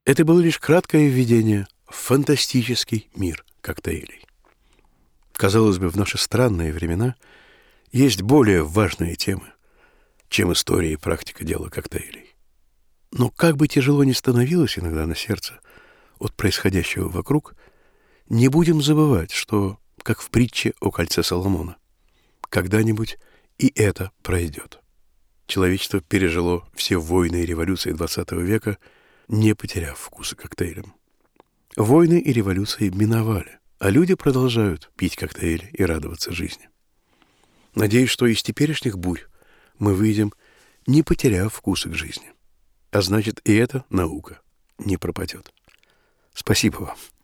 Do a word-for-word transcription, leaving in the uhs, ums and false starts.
Это было лишь краткое введение в фантастический мир коктейлей. Казалось бы, в наши странные времена есть более важные темы, чем история и практика дела коктейлей. Но как бы тяжело ни становилось иногда на сердце от происходящего вокруг, не будем забывать, что, как в притче о кольце Соломона, когда-нибудь и это пройдет. Человечество пережило все войны и революции двадцатого века, не потеряв вкуса к коктейлям. Войны и революции миновали, а люди продолжают пить коктейли и радоваться жизни. Надеюсь, что из теперешних бурь мы выйдем, не потеряв вкуса к жизни. А значит, и эта наука не пропадет. Спасибо вам.